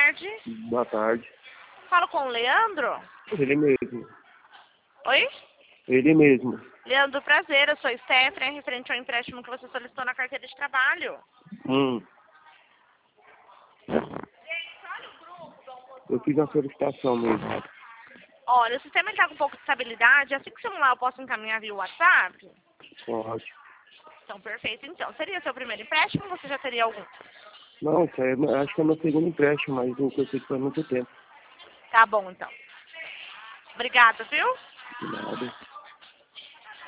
tarde. Boa tarde. Falo com o Leandro? Ele mesmo. Oi? Ele mesmo. Leandro, prazer. Eu sou Stephanie, referente ao empréstimo que você solicitou na carteira de trabalho. Eu fiz a solicitação mesmo. Olha, o sistema está com um pouco de estabilidade. Assim que o celular eu posso encaminhar via WhatsApp? Pode. Então, perfeito. Então, seria seu primeiro empréstimo ou você já teria algum? Não, isso aí, acho que é meu segundo empréstimo, mas o que eu fiz faz muito tempo. Tá bom, então. Obrigada, viu? De nada.